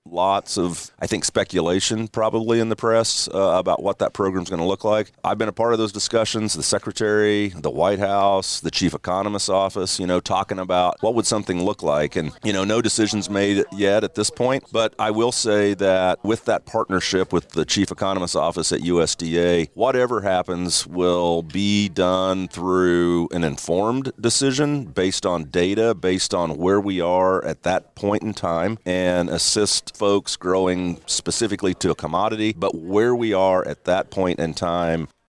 lots of, I think, speculation probably in the press about what that program's going to look like. I've been a part of those discussions, the Secretary, the White House, the Chief Economist's office, talking about what would something look like. And, no decisions made yet at this point. But I will say that with that partnership with the Chief Economist's office at USDA, whatever happens will be done through an informed decision based on data, based on where we are at that point in time, and assist folks growing specifically to a commodity, but where we are at that point in time